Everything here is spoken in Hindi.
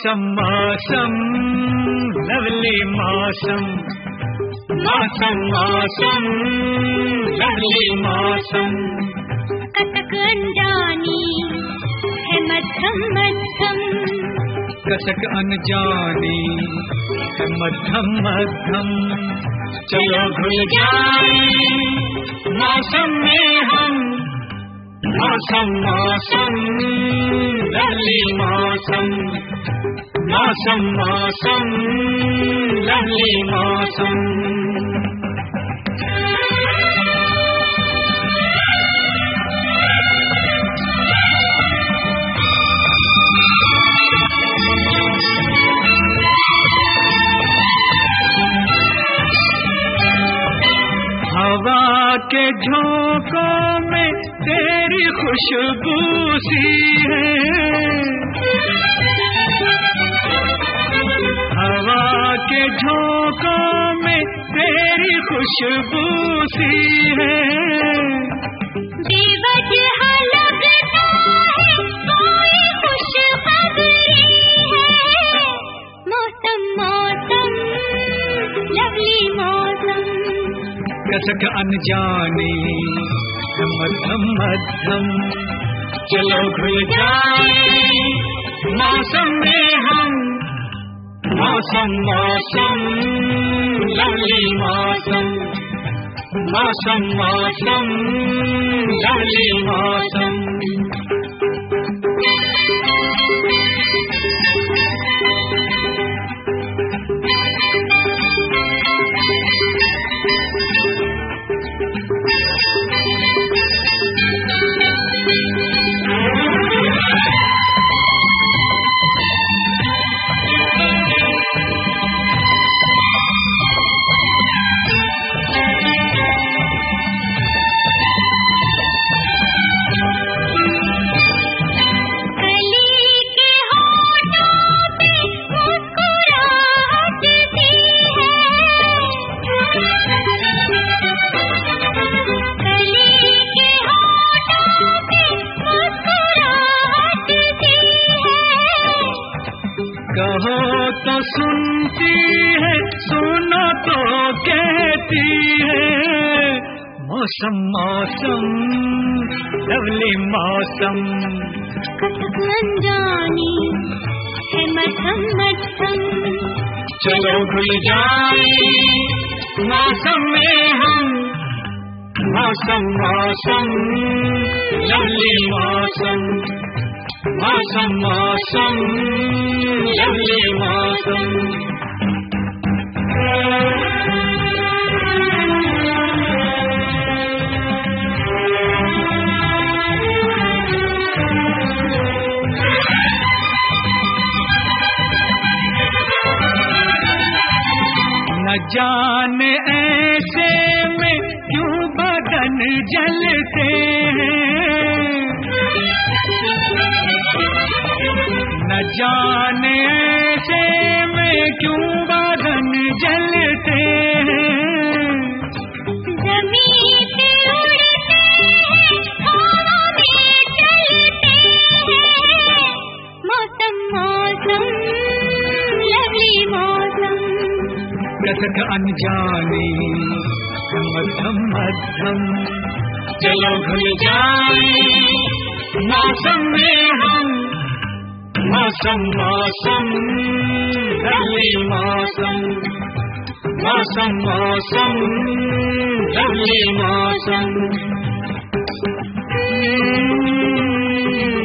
मौसम मौसम लवली मौसम, मौसम मौसम लवली मौसम। कसक अनजानी है मध्यम मध्यम, कसक अनजानी है मध्यम मध्यम। चलो घुल जाए मौसम में हम, मौसम मौसम लवली मौसम, मौसम मौसम लवली मौसम। हवा के झोंकों में तेरी खुशबू सी है, हवा के झोंकों में तेरी खुशबू सी है। बेवजह लगता है कोई खुशखबरी है, मौसम मौसम लवली मौसम। कसक अनजानी मध्यम मध्यम, चलो घुल जाए मौसम में हम, मौसम मौसम लवली मौसम, मौसम मौसम लवली मौसम। कहो तो सुनती है, सुनो तो कहती है, मौसम मौसम लवली मौसम। कसक अनजानी है मध्यम मध्यम, चलो घुल जाए मौसम में हम, मौसम मौसम लवली मौसम, मौसम मौसम लवली मौसम। न जाने ऐसे में क्यों बदन जलते हैं, न जाने ऐसे में क्यों बदन जलते हैं। ज़मीन पे उड़ते हैं, हवा में चलते हैं, मौसम मौसम लवली मौसम। कसक अनजानी मध्यम मध्यम, चलो घुल जाए मौसम में हम, मौसम मौसम लवली मौसम, मौसम मौसम लवली मौसम।